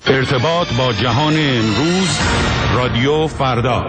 ارتباط با جهان امروز، رادیو فردا.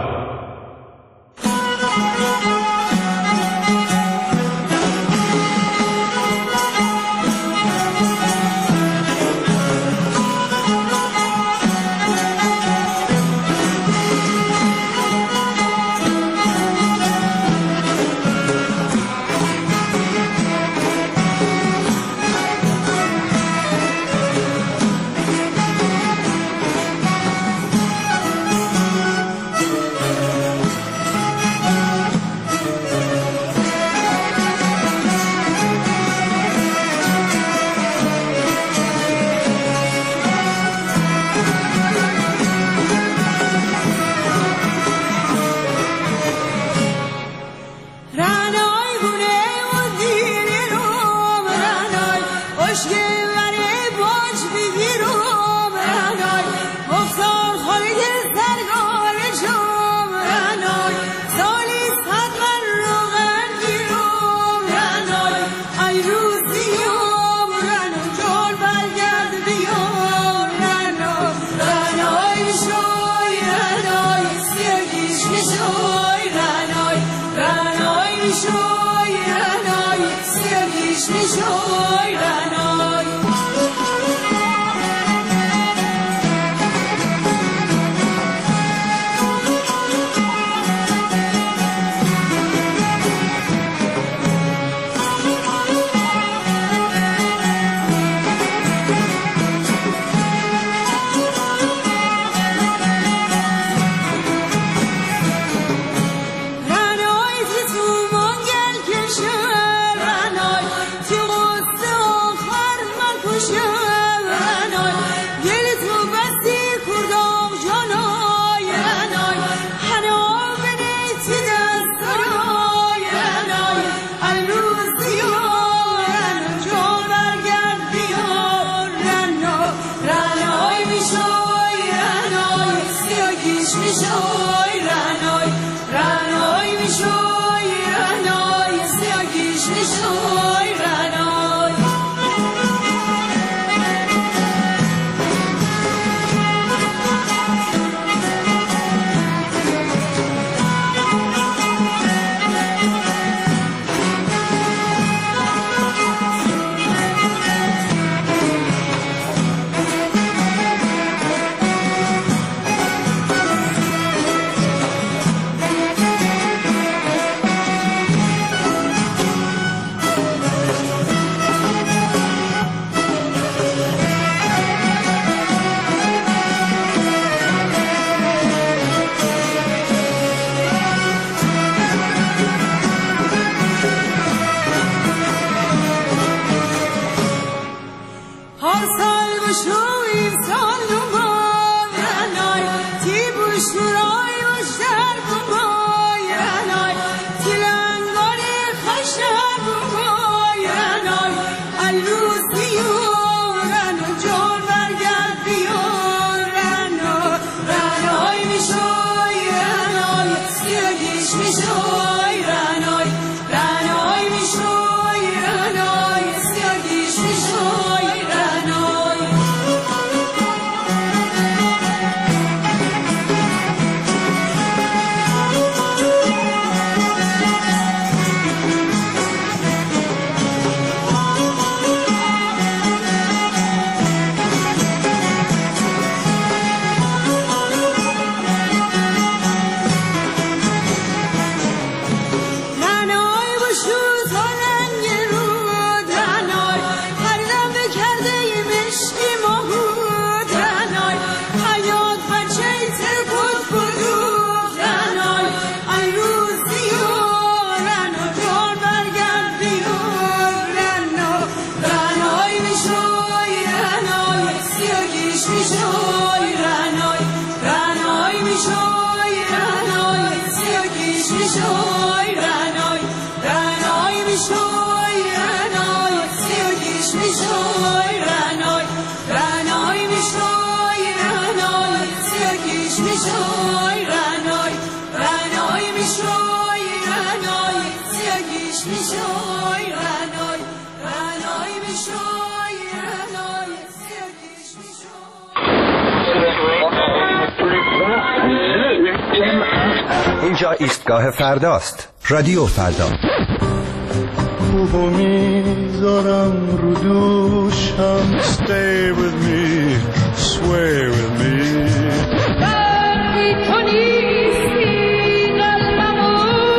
اینجا ایستگاه فرداست. رادیو فردا. خوبو میذارم رو دوشم. Stay with me, sway with me. دردی تو نیستی قلبمو.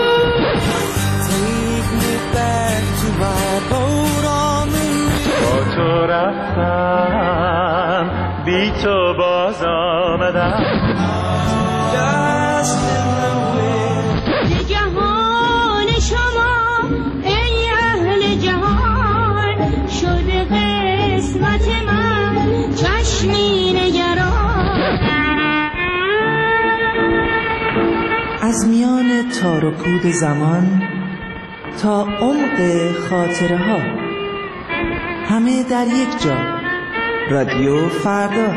Take me back to my boat on the river. با تو رفتم بی تو باز آمدم. جهان شما ای اهل جهان شده قسمت من چشمی نگران. از میان تار و پود زمان تا عمق خاطره ها، همه در یک جا. رادیو فردا.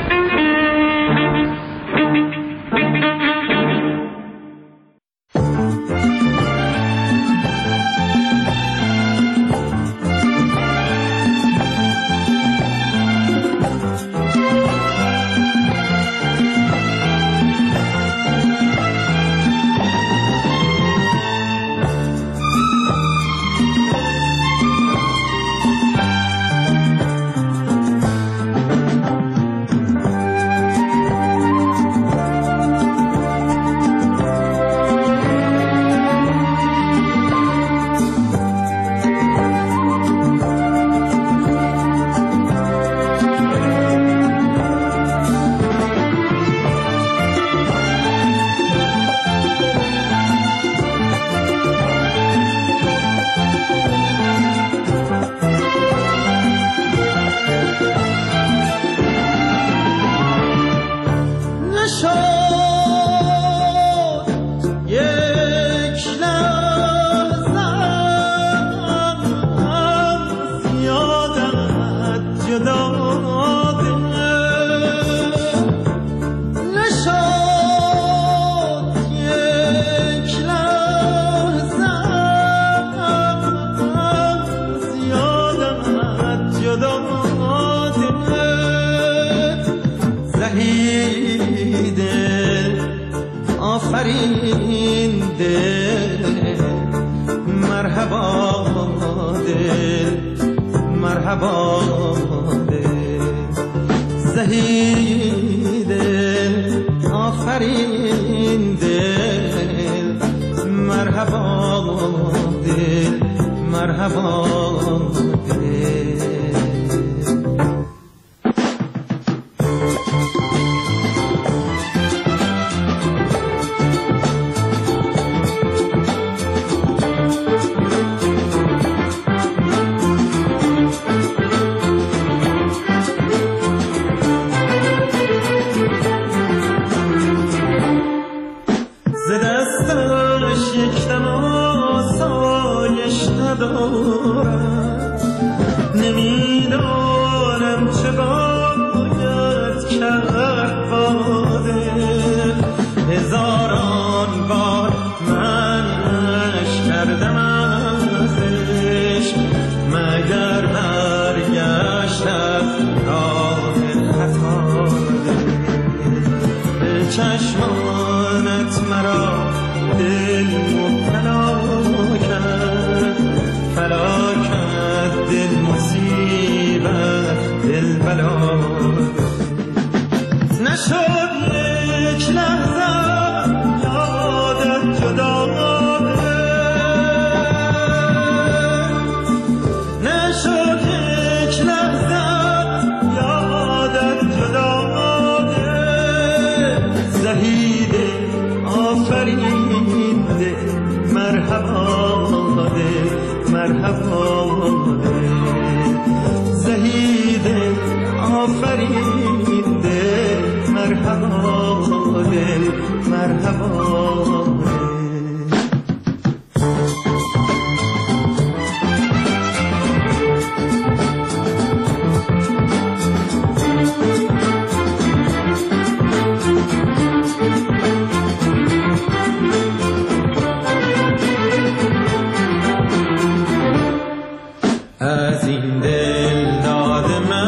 از این دل داد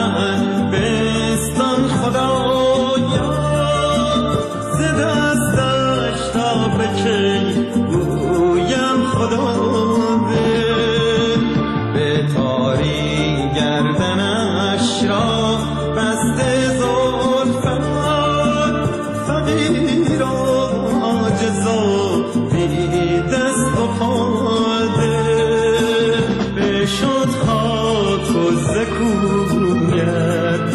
من بستان خدایا ز دستش دست زلفت فقیر و عاجز و بی دست و پاده بشد خاک و زکویت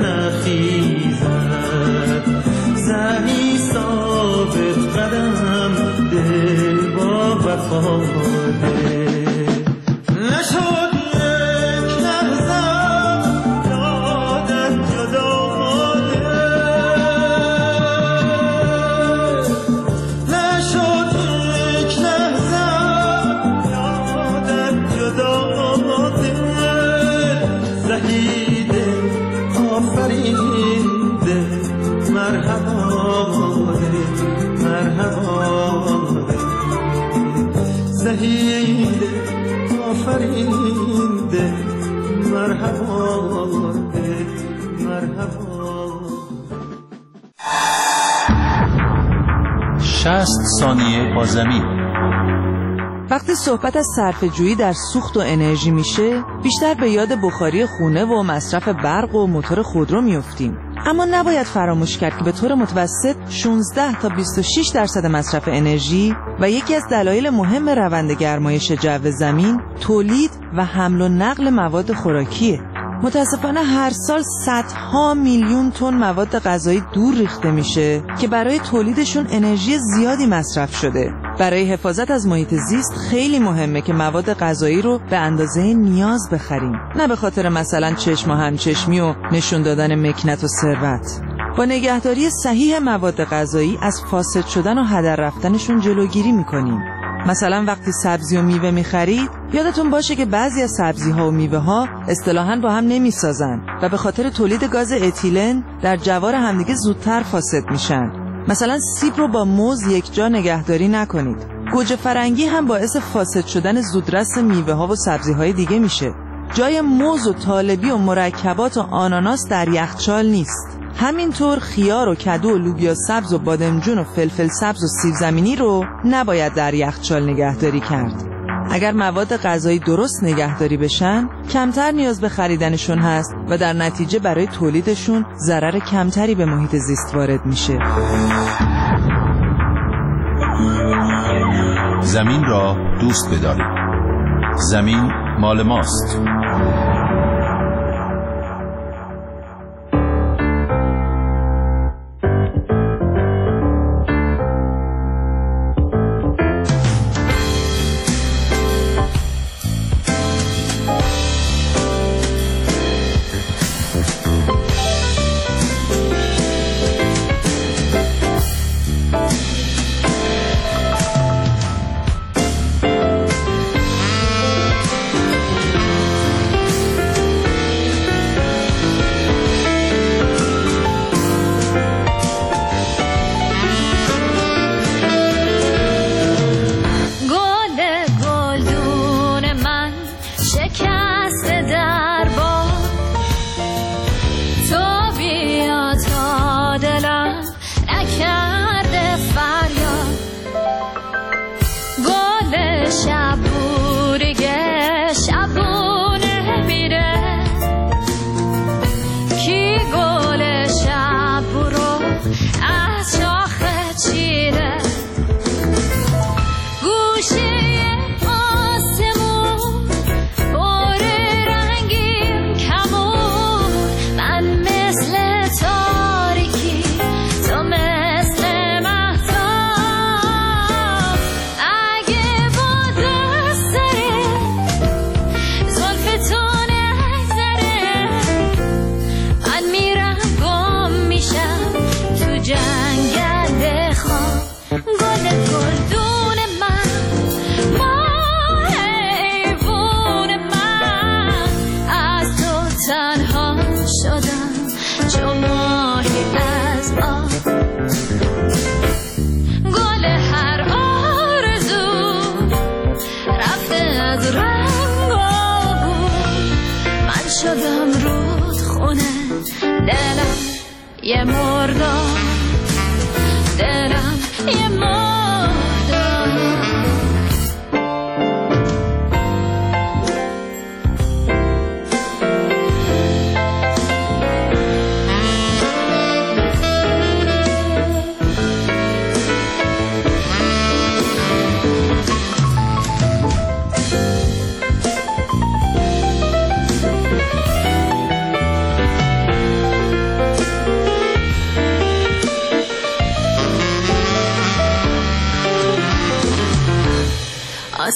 برنخیزد زنی ثابت قدم دل با وفاده نشد یک لحظه یادت جداده نشد یک لحظه یادت جداده زهیده آفرینده مرحبا زهیده آفرینده مرحبا 60 ثانیه با زمین. وقتی صحبت از صرفه‌جویی در سوخت و انرژی میشه بیشتر به یاد بخاری خونه و مصرف برق و موتور خودرو میافتیم، اما نباید فراموش کرد که به طور متوسط 16 تا 26% مصرف انرژی و یکی از دلایل مهم روند گرمایش جو زمین تولید و حمل و نقل مواد خوراکیه. متاسفانه هر سال صدها میلیون تن مواد غذایی دور ریخته میشه که برای تولیدشون انرژی زیادی مصرف شده. برای حفاظت از محیط زیست خیلی مهمه که مواد غذایی رو به اندازه نیاز بخریم، نه به خاطر مثلا چشم و همچشمی و نشون دادن مکنت و ثروت. با نگهداری صحیح مواد غذایی از فاسد شدن و هدر رفتنشون جلوگیری میکنیم. مثلا وقتی سبزی و میوه میخرید یادتون باشه که بعضی از سبزی ها و میوه ها اصطلاحاً با هم نمیسازن و به خاطر تولید گاز اتیلن در جوار همدیگه زودتر فاسد میشن. مثلا سیب رو با موز یک جا نگهداری نکنید. گوجه فرنگی هم باعث فاسد شدن زودرس میوه ها و سبزی های دیگه میشه. جای موز و طالبی و مرکبات و آناناس در یخچال نیست. همینطور خیار و کدو و لوبیا سبز و بادمجون و فلفل سبز و سیب زمینی رو نباید در یخچال نگهداری کرد. اگر مواد غذایی درست نگهداری بشن کمتر نیاز به خریدنشون هست و در نتیجه برای تولیدشون ضرر کمتری به محیط زیست وارد میشه. زمین را دوست بدارید. زمین مال ماست.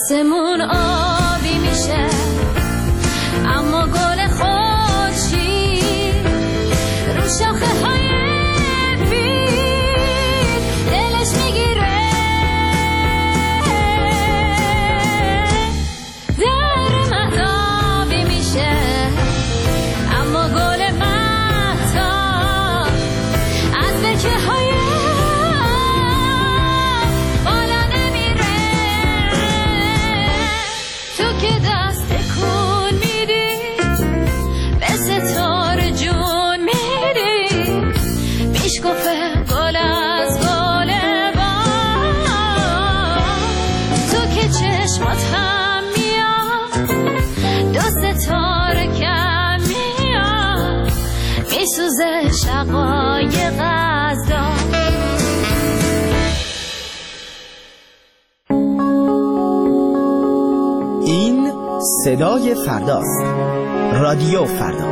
آسمون آبی میشه اما گل خورشید رو شاخه های بید دلش میگیره. در مهتابی میشه اما گل مهتاب از بکه های بالا نمیره. تو که دست کن میدی به ستاره جون میدی میشکفه گل از گل باد. تو که چشمات هم میاد دو ستاره کم میاد میسوزه شقایق از داد. این صدای فرداست. رادیو فردا.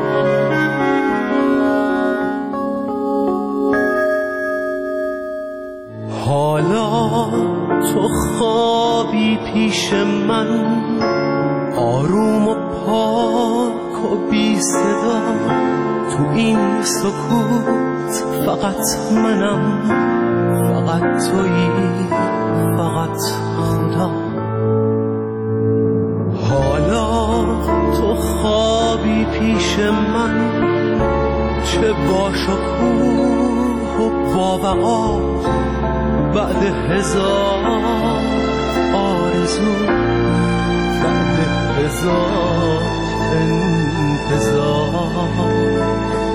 حالا تو خوابی پیش من آروم و پاک و بی صدا. تو این سکوت فقط منم، فقط تویی، فقط خدا. حالا تو خوابی پیش من چه با شکوه و با وقا. بعد هزار آرزو، بعد هزار انتظار.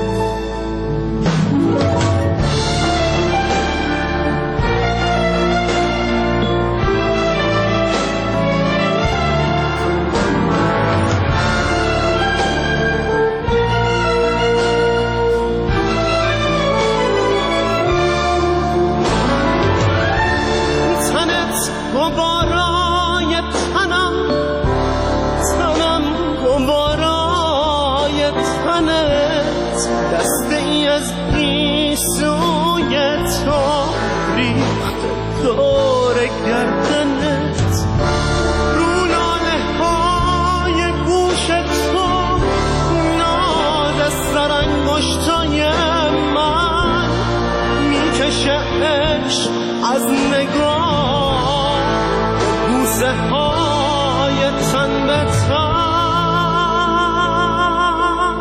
از نگاه بوسه های تن به تن.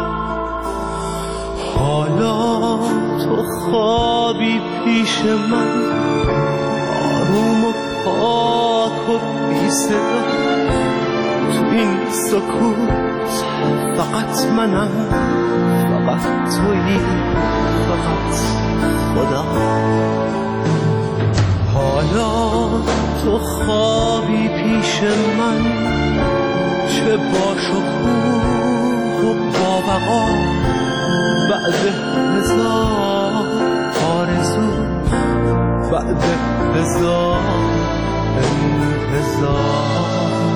حالا تو خوابی پیش من آروم و پاک و بی صدا. تو این سکوت فقط منم، فقط تویی، فقط خدا. حالا تو خوابی پیش من چه با شکوه و با وقا. بعد هزار آرزو، بعد هزار انتظار.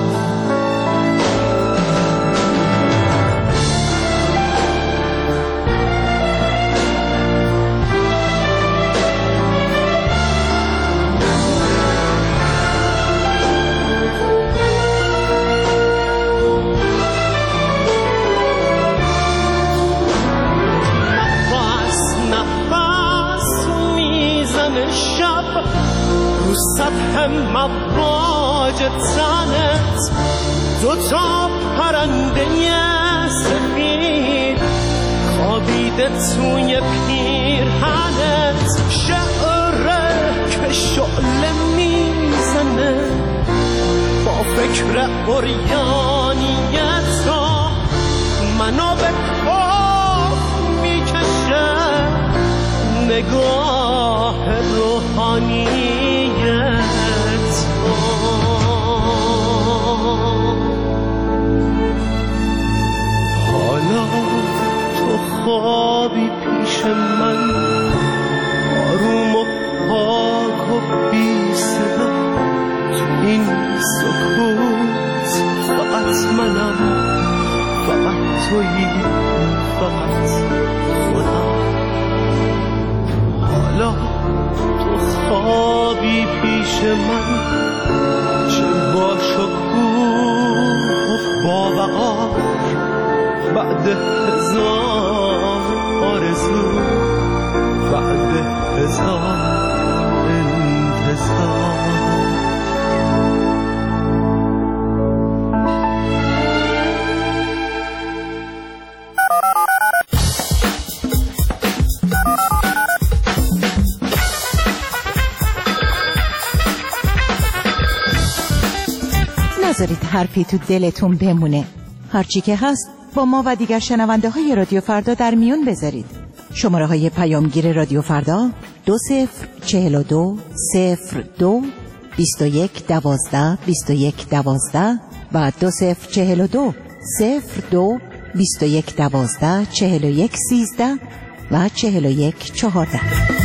سطح مواج تنت دوتا پرنده سفید خوابیده توی پیرهنت. شعره که شعله میزنه با فکر عریانیت منو به کاف میکشه. نگاه روحانیت حالا تو خوابی پیش من آروم و پاک و بی صدا. تو این سکوت فقط منم، فقط تویی، فقط خدا. حالا تو خوابی پیش من چه با نذارید حرفی تو دلتون بمونه. هرچی که هست با ما و دیگر شنونده های رادیو فردا در میون بذارید. شماره های پیامگیر رادیو فردا 2042 02 21 12 21 12 و 2042 02 21 12 41 13 و 41 14.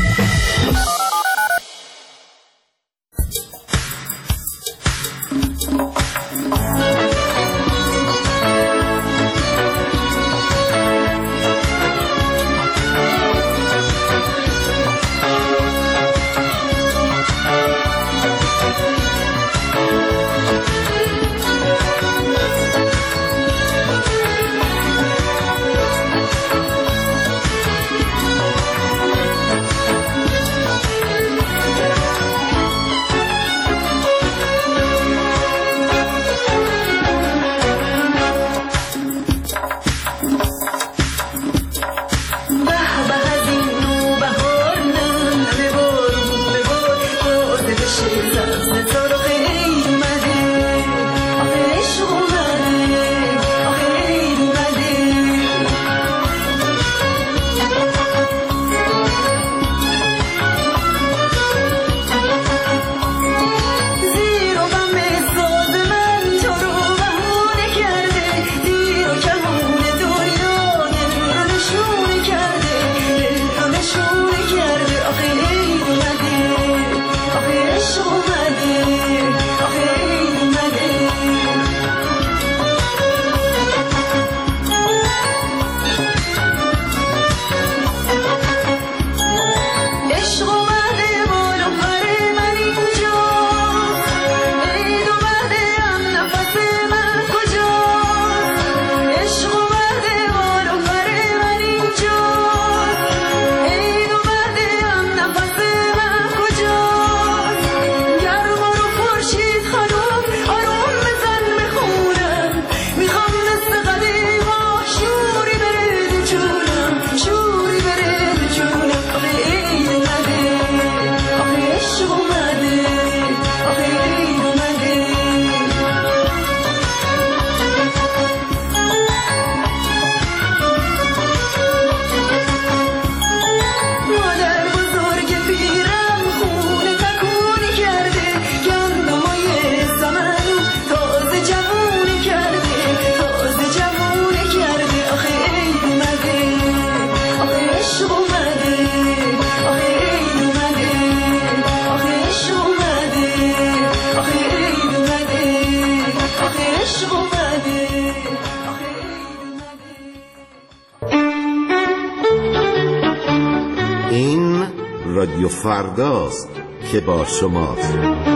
رادیو فرداست که با شماست.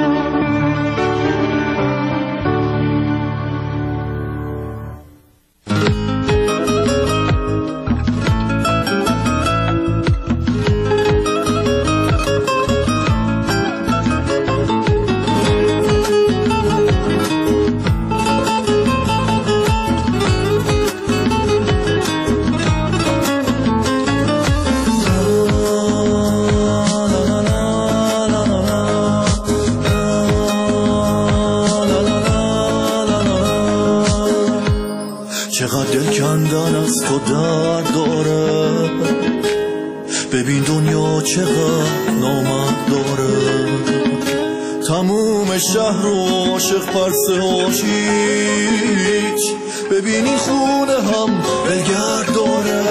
چقدر دل کندن از تو درد داره، ببین دنیا چقدر نامرد داره. تموم شهر رو عاشق پرسه هاشیچ، ببین این خونه هم بلگرد داره.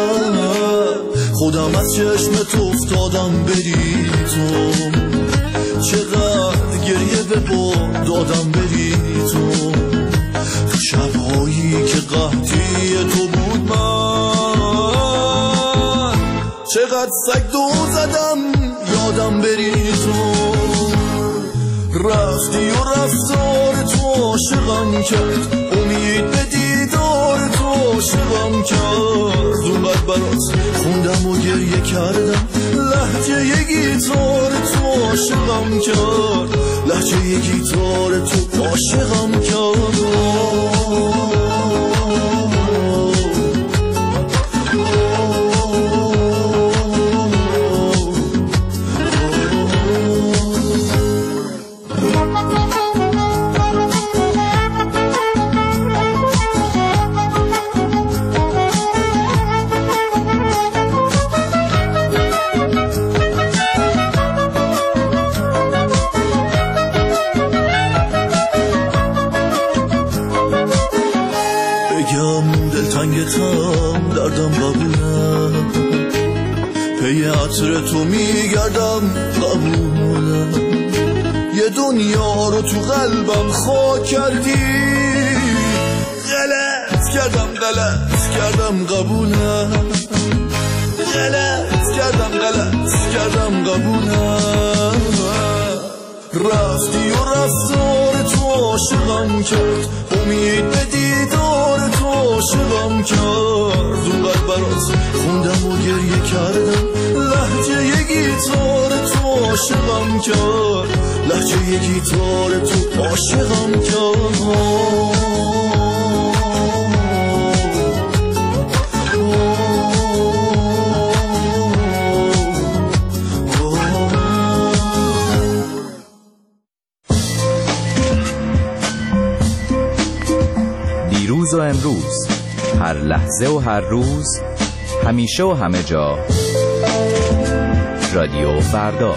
خودم از چشم تو افتادم بری تو، چقدر گریه به با دادم بری تو. شبهایی که قحطی تو بود من، چقدر سگ دو زدم یادم بری تو. رفتی و رفتار تو عاشقم کرد، امید به دیدار تو عاشقم کرد. اونقدر برات خوندم و گریه کردم، لهجه یه گیتار تو عاشقم کرد لهجه یه گیتار تو عاشقم کرد دردم قبولم پی عطر تو میگردم قبولم یه دنیا رو تو قلبم خاک کردی غلط کردم قبولم غلط کردم قبولم رفتی و رفتار تو عاشقم کرد امید به دیدار تو عاشقم کرد اون قلب برات خوندم و گریه کردم لهجه یه گیتار تو عاشقم کرد لهجه یه گیتار تو عاشقم کرد دیروز و امروز هر لحظه و هر روز همیشه و همه جا رادیو فردا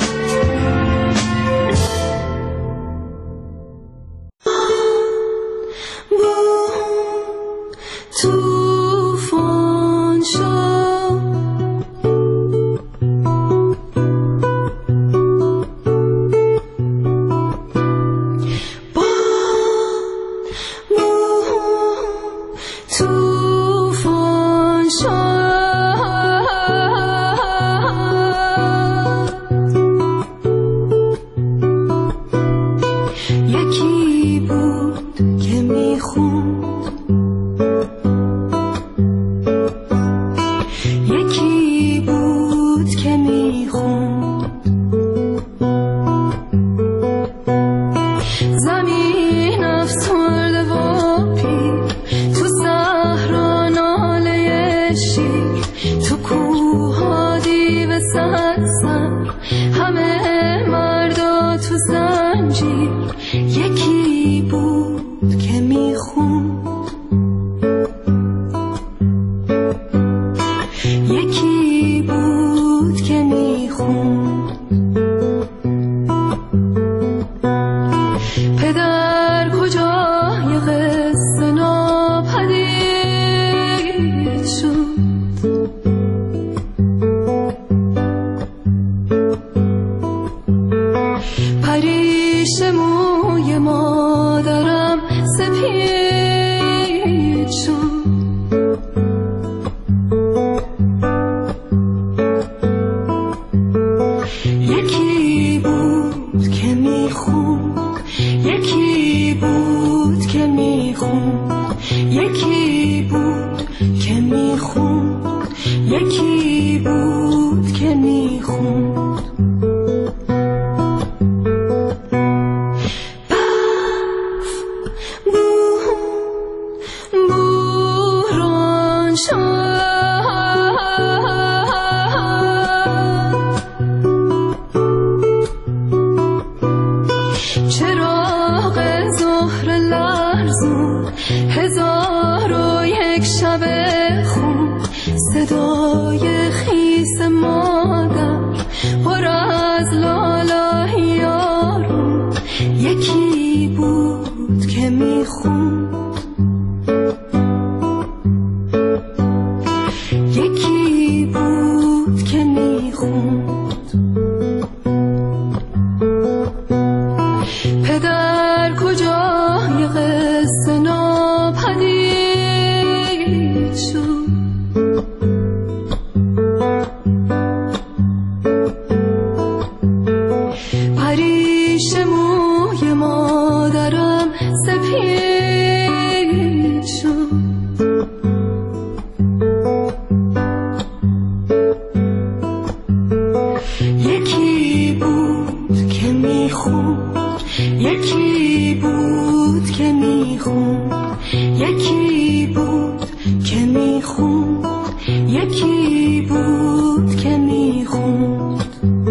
یکی بود که میخوند، یکی بود که میخوند، یکی بود که میخوند.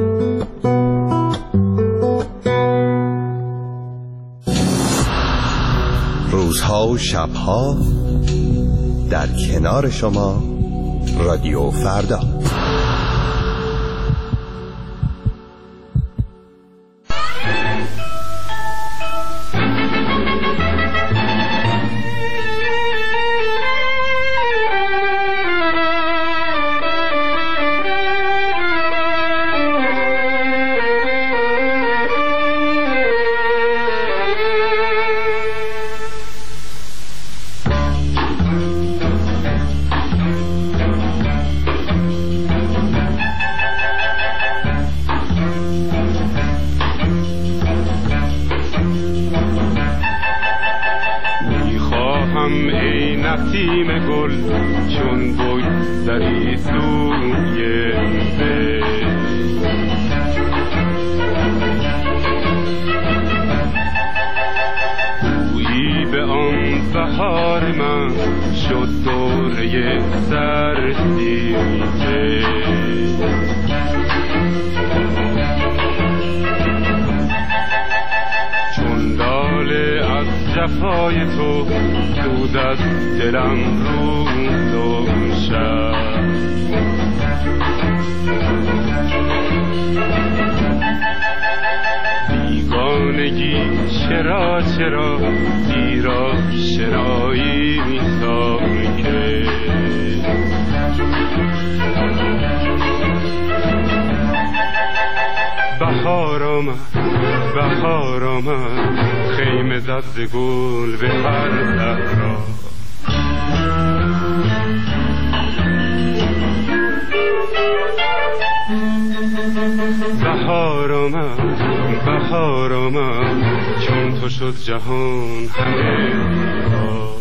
روزها و شبها در کنار شما رادیو فردا. بهار آمد خیمه زد ز گل به هر صحرا. بهار آمد بهار آمد چون تو شد جهان همه را.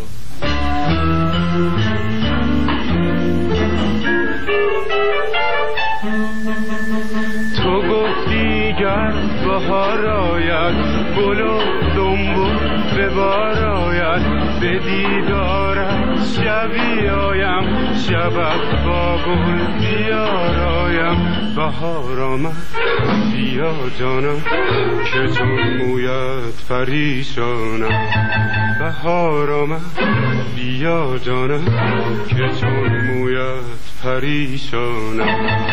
تو گفتی گر بهار آید گل و دنبل به بار آید به دیدارت شبی آیم شبت با گل بیارایم. بهار آمد بیا جانم که چون مویت پریشانم. بهار آمد بیا جانم که چون مویت پریشانم.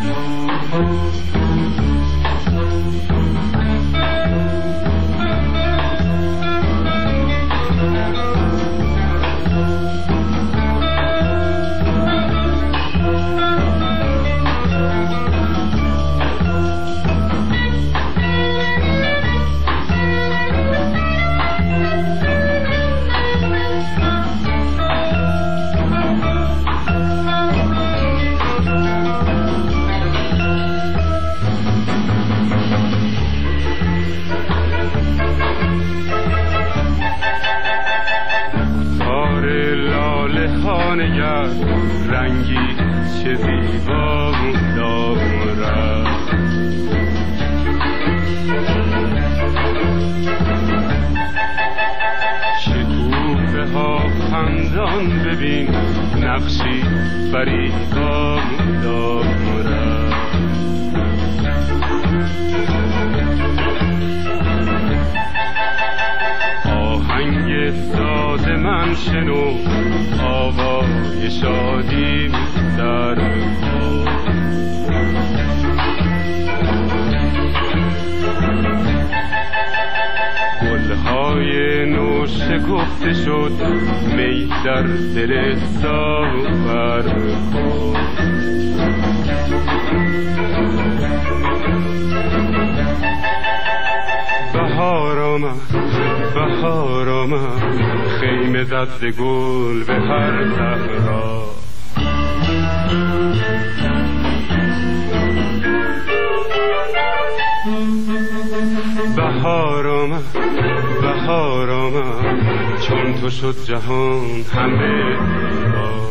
رنگی چه زیبا دارد شکوفه ها خندان ببین نقشی فریبا دارد. آهنگ داد من شنو آوای شادی در پا. گلهای نو شکفته شد می در دل ساغر کن. بهار آمد بهار آمد خیمه زد ز گل به هر صحرا. بهار آمد بهار آمد چون تو شد جهان همه را.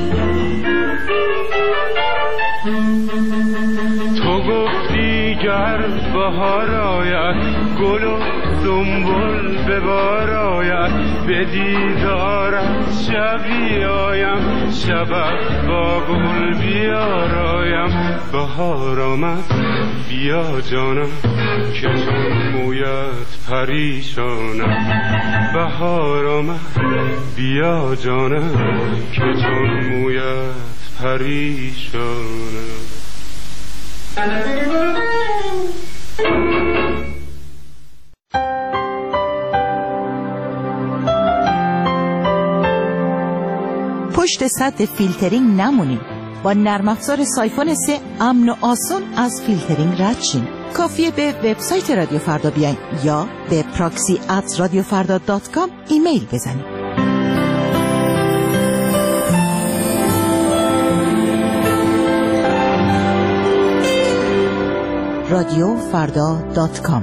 تو گفتی گر بهار آید گل و سنبل به بار آید به دیدارت شبی آیم شبت با گل بیارایم بهار آمد بیا جانم که چون مویت پریشانم بهار آمد بیا جانم که چون مویت پریشانم پشت سد فیلترینگ نمونید. با نرم افزار سایفون 3 امن و آسان از فیلترینگ رد شین. کافیه به وبسایت رادیو فردا بیاین یا به proxy@radiofarda.com ایمیل بزنید. radiofarda.com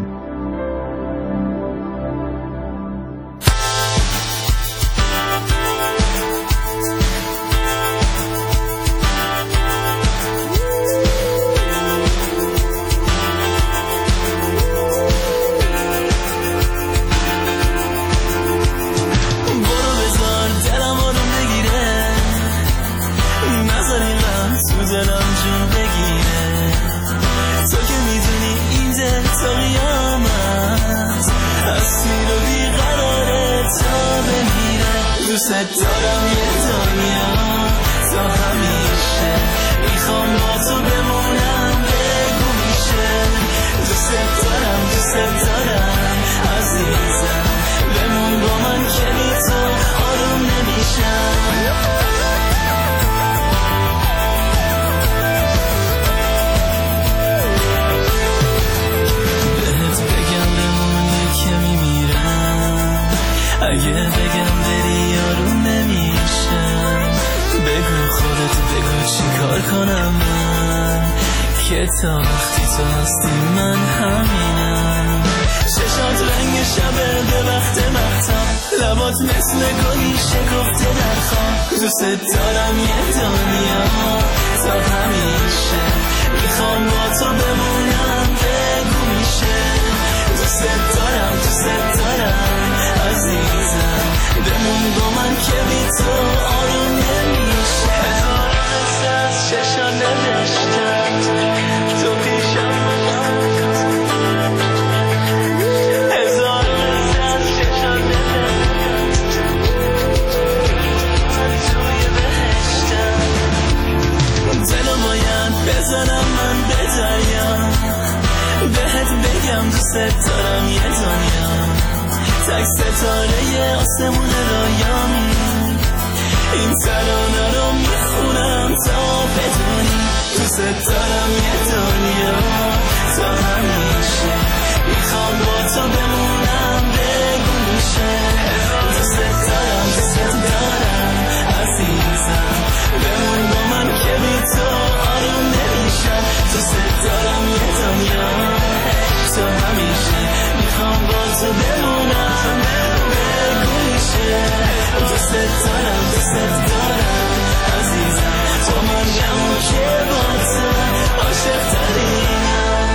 دوست دارم یه دنیا تا همیشه میخوام با تو بمونم بگو میشه دوست دارم عزیزم بمون با من که بی تو آروم نمیشم بهت بگم بمونی که میمیرم اگه بگم بری آروم نمیشم بگو خودت بگو چی کار کنم من که تا وقتی تو هستی من همینم چشات رنگ شبه به وقت مختم لبات مثل گلی شکفته در خواب دوست دارم یه دنیا تا همیشه میخوام با تو بمونم بگو میشه دوست دارم عزیزم بمون با من که بی تو آروم نمیشه هزار قصه از چشان نوشتم تو پیشم هزار قصه از چشان نوشتم توی بهشتم دلو باید بزنم من به دریا بهت بگم دوست دارم یه دنیا تک ستاره آسمون رایامی این ترانه رو میخونم تا بدونی دوست دارم یه دنیا تا همیشه میخوام با تو بمونم بگو میشه دوست دارم عزیزم بمون با من که بی تو آروم نمیشم دوست دارم یه دنیا تا همیشه میخوام با تو بمونم بگو میشه دوست دارم عزیزم تو من جمع که با تو عاشق ترینم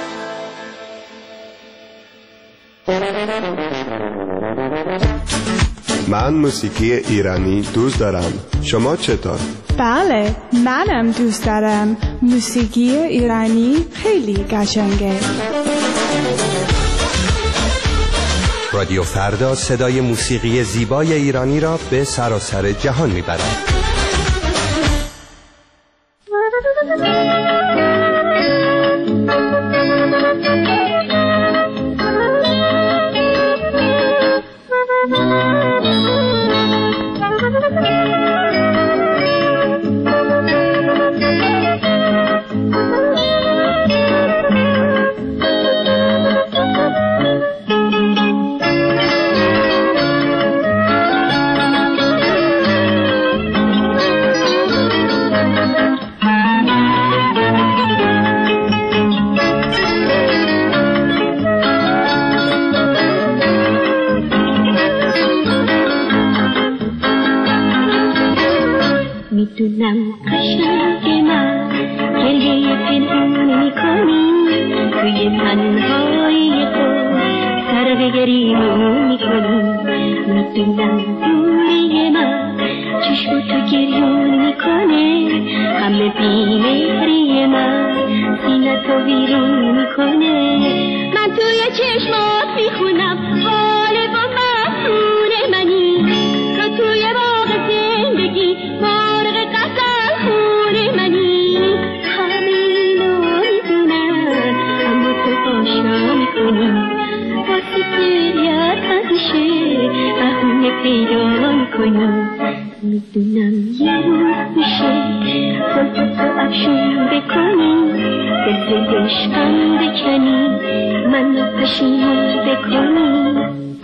من موسیقی ایرانی دوست دارم. شما چطور؟ بله منم دوست دارم. موسیقی ایرانی خیلی قشنگه. رادیو فردا صدای موسیقی زیبای ایرانی را به سراسر جهان میبرد. میدونم قشنگ من گریه پنهون میکنی توی تنهایی خود سر به گریمون میکنی. میدونم دوری من چشم تو گریون میکنه، همه بیمهری من سینه تو ویرون میکنه. من توی چشمات میخونم غالب و مفتون منی، تو توی باغ زندگی مرغ غزل خون منی. همه اینو میدونم اما تو آشنا میکنی، واسه گریت همیشه بهونه پیدا میکنی. میدونم یه روز میشه تو افشون بکنی، دل عشقم بکنی، منو پشیمون بکنی.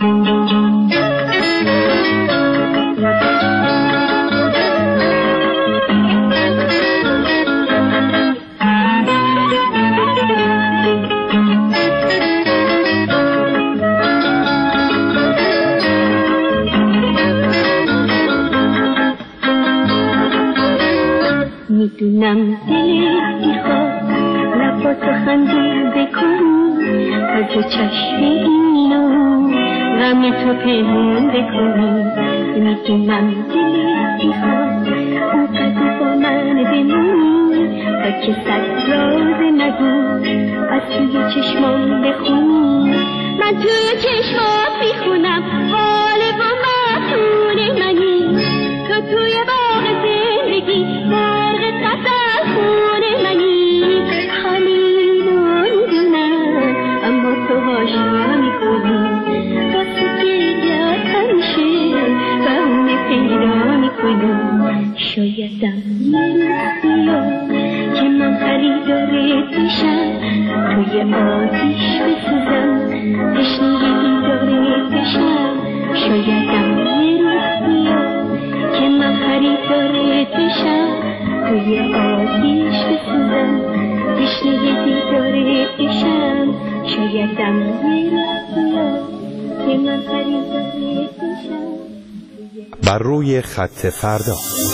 میدونم دلت میخواد لباتو خندون بکنی، از چشم اینو غم تو پنهون بکنی. میدونم دلت میخواد اونقدر با من بمونی، تا که صد راز نگو از توی چشمام بخونی. من توی چشمات میخونم غالب و مفتون منی، تو توی باغ زندگی مرغ غزل خون منی. همینو میدونم اما تو آشنا میکنی، واسه گریت همیشه بهونه پیدا میکنی. شایدم یه روز بیاد که من خریدارت بشم، توی آتیش بسوزم تشنه دیدارت بشم. شایدم یه روز بیاد که من خریدارت بشم، توی آتیش بسوزم تشنه دیدارت بشم. شایدم یه روز بیاد که من خریدارت بشم. بر روی خط فردا.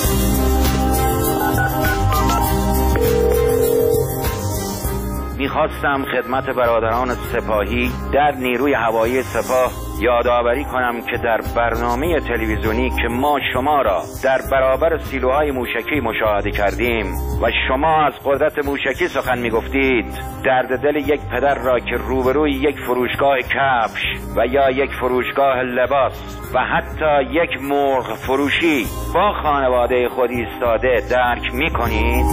میخواستم خدمت برادران سپاهی در نیروی هوایی سپاه یادآوری کنم که در برنامه تلویزیونی که ما شما را در برابر سیلوهای موشکی مشاهده کردیم و شما از قدرت موشکی سخن میگفتید، درد دل یک پدر را که روبروی یک فروشگاه کفش و یا یک فروشگاه لباس و حتی یک مرغ فروشی با خانواده خود ایستاده درک میکنید؟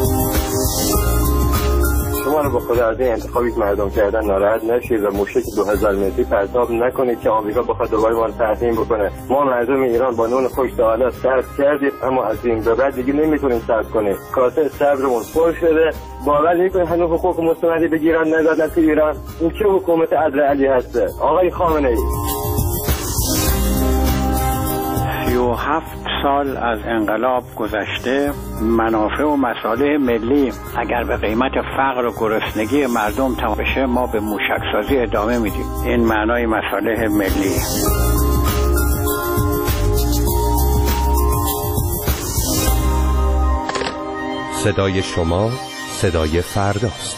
شما رو با خدا از این انتخابی که مردم کردن ناراحت نشید و موشک 2000 متری پرتاب نکنید که آمریکا بخواد دوباره ما رو تحریم بکنه. ما مردم ایران با نون خوش تا حالا صبر کردیم، اما از این به بعد دیگه نمیتونیم صبر کنیم. کاسه صبرمون پر شده. باور نمی‌کنید هنوز حقوق مستمری بگیرن ندادن تو ایران. این چه حکومت عدل علی هسته آقای خامنه‌ای؟ 37 سال از انقلاب گذشته، منافع و مصالح ملی اگر به قیمت فقر و گرسنگی مردم تمام بشه، ما به موشکسازی ادامه میدیم. این معنای مصالح ملی. صدای شما صدای فرداست.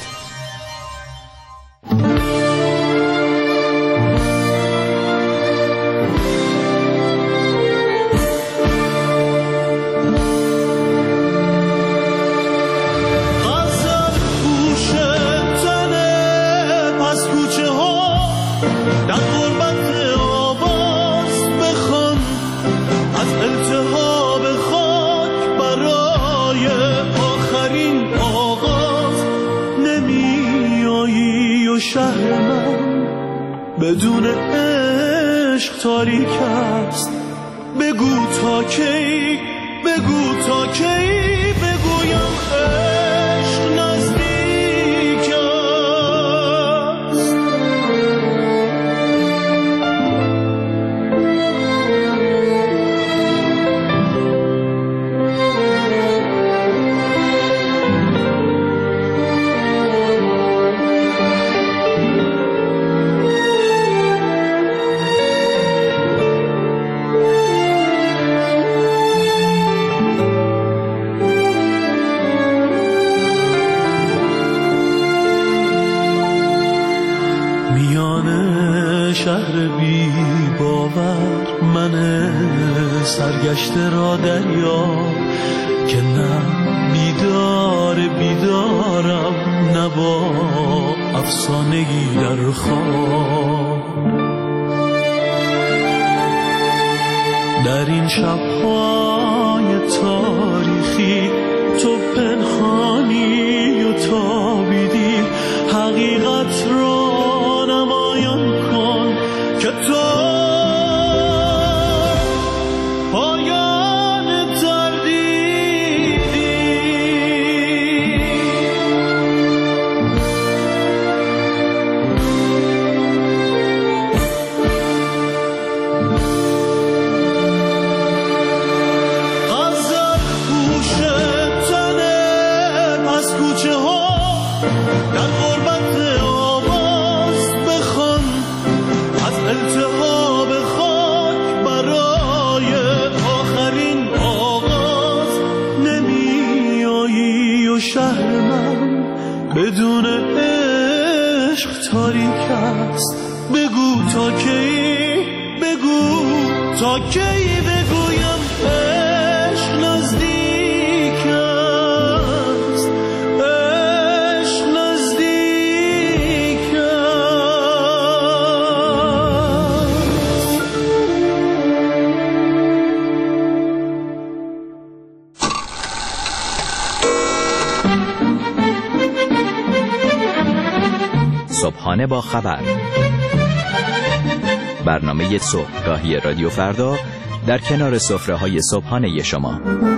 شهر من بدون عشق تاریک است. بگو تا کی، بگو تا کی بگویم عشق نزدیک است. گذشته را دریا که نه بیدارم نه با افسانگی در خواب. در این شب‌های تاریخی تو پنهانی و تابیدی، حقیقت را نمایان کن که تو بدون عشق تاریک است. بگو تا کی بگویم عشق نزدیک است، عشق نزدیک است. صبحانه با خبر، برنامه صبحگاهی رادیو فردا در کنار سفره‌های صبحانه شما.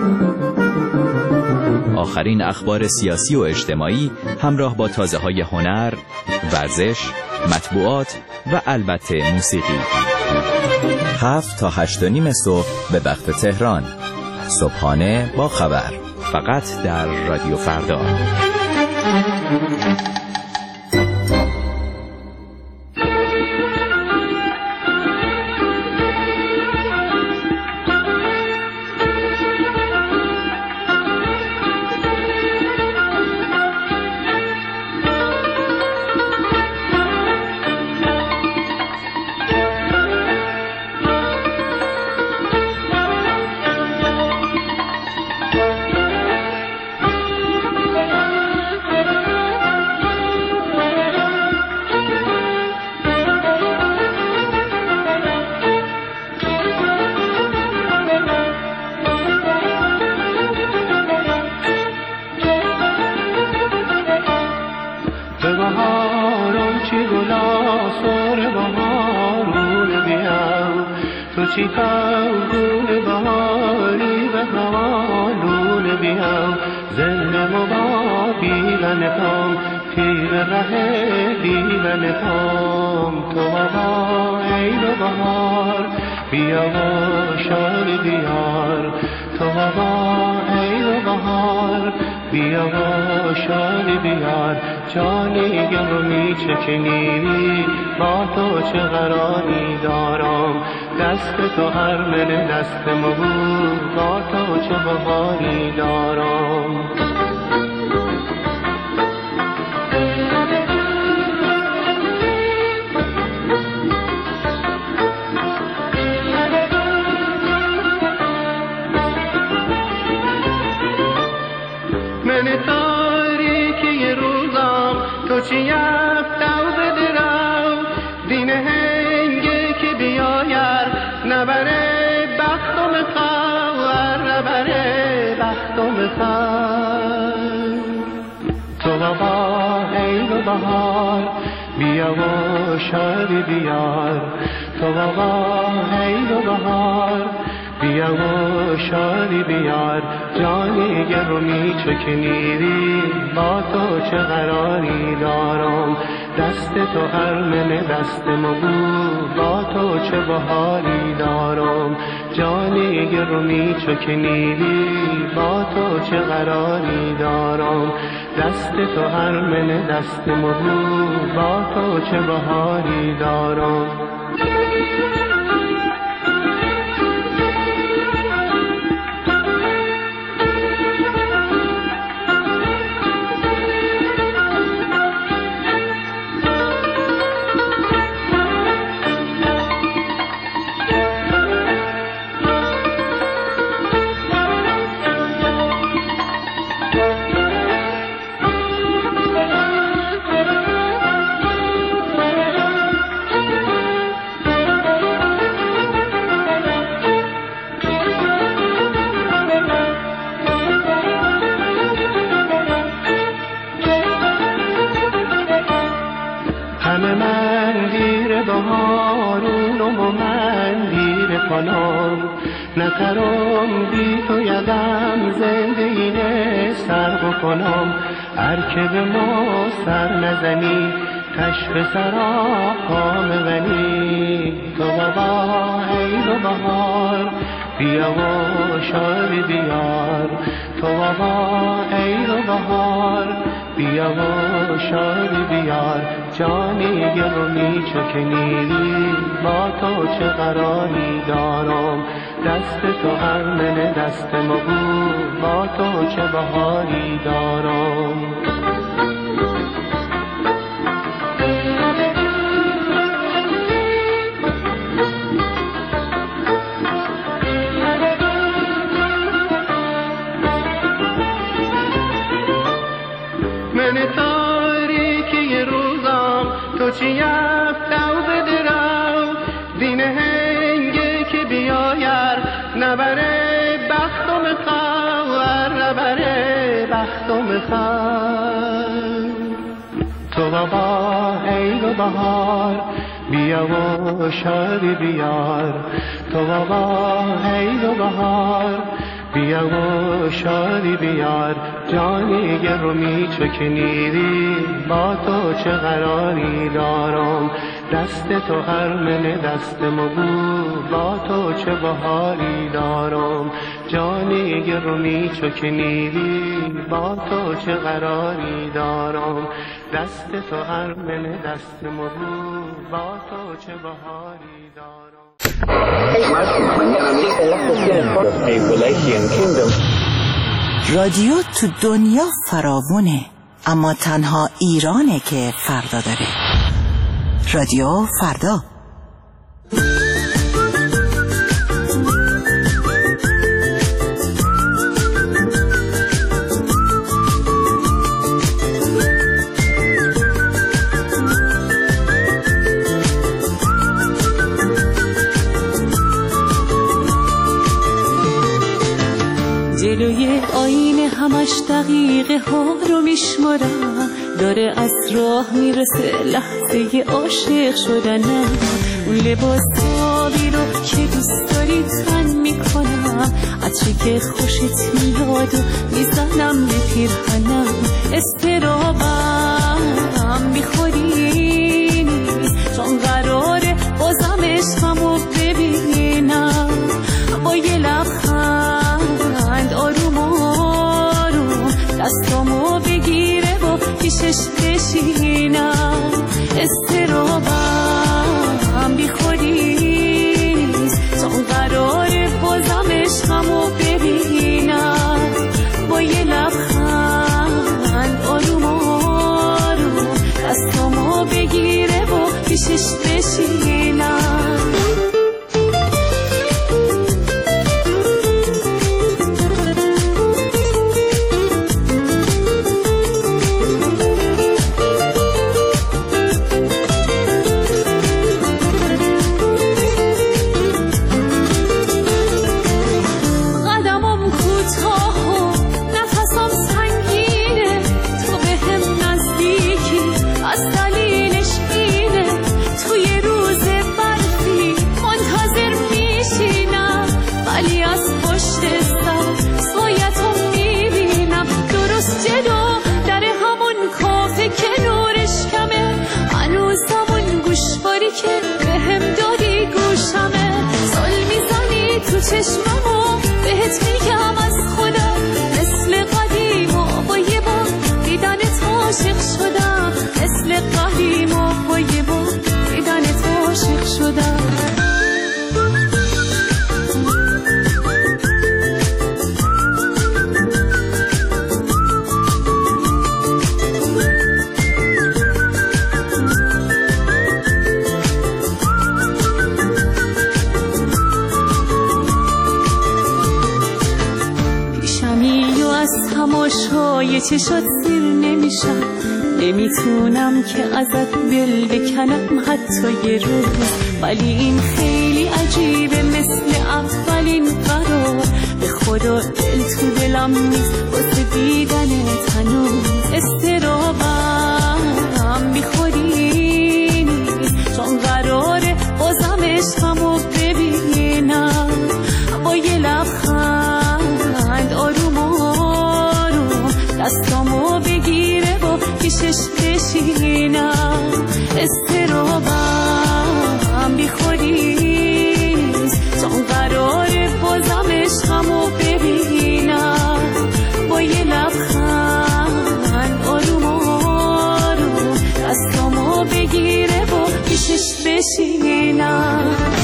آخرین اخبار سیاسی و اجتماعی همراه با تازه‌های هنر، ورزش، مطبوعات و البته موسیقی. 7 تا 8:30 صبح به وقت تهران. صبحانه با خبر، فقط در رادیو فردا. با تو چه قراری دارم، دست تو ارمن دست مبود، با تو چه بهاری دارم. من تاریکی روزم تو چی یفتو بدرم، دین هنگه که بیایر نبره بختم خور، نبره بختم خور. تو بابا ای و بهار بیا و شادی بیار، تو بابا ای و بهار بیا و شادی بیار. جانی گرمی چکنیری با تو چه قراری دارم، دست تو ارمن دست مبود، با تو چه بهاری دارم. جانی گرمی چکنیری با تو چه قراری دارم، دست تو ارمن دست مبود، با تو چه بهاری دارم. نترم بی تو یدم زندگی سر بکنم، هر که به ما سر نزنی تشف سرا پا مبنی. تو بابا ای رو بهار بیا و شادی بیار، تو بابا ای رو بهار بیا و شادی بیار. جانی گرومی چکنی با تو چه قراری دارم، دست تو ارمن دست مگو با تو چه بهاری دارم. من تاریکی روزم تو چی یفتو بدرو، دین هنگه که بیایر نبره بختم خور، نبره بختم خور. تو بابا ای رو بهار بیا و شادی بیار، تو بابا ای رو بهار بیا و شادی بیار. جانی گرومی چکنیری با تو چه قراری دارم، دست تو ارمن دست مگو با تو چه بهاری دارم. جانی گرومی چکنیری با تو چه قراری دارم، دست تو ارمن دست مگو با تو چه بهاری دارم. رادیو تو دنیا فراوونه، اما تنها ایرانه که فردا داره. رادیو فردا. جلوی آینه همش دقیقه ها رو میشمارم، داره از راه میرسه لحظه عاشق شدنم. اون لباس آبی رو که دوست داری تن میکنم، عطری که خوشت میاد و میزنم به پیرهنم. استرابم بی خودی نیست، چون قراره بازم عشقمو ببینم. با یه لبخند آروم آروم دستامو بگیره و پیشش بشینم. استرابم بی خودی نیست، چون قراره بازم عشقمو ببینم. با یه لبخند آروم آروم دستامو بگیره و پیشش بشینم. چشممو بهت میگم از خودم، مثل قدیم و با یه بار دیدنت عاشق شدم. مثل قدیم و با یه بار دیدنت عاشق شدم. تماشای چشات سیر نمیشم، نمیتونم که ازت دل بکنم حتی یه روز. ولی این خیلی عجیبه مثل اولین قرار، به خدا دل تو دلم نیست واسه دیدنت هنوز. استرابم بی خودی نیست، چون قراره بازم عشقمو ببینم. با یه دستامو بگیره و پیشش بشینم استرابم بیخودیست چون قراره بازم عشقمو ببینم با یه لبخند آروم آروم دستامو بگیره و پیشش بشینم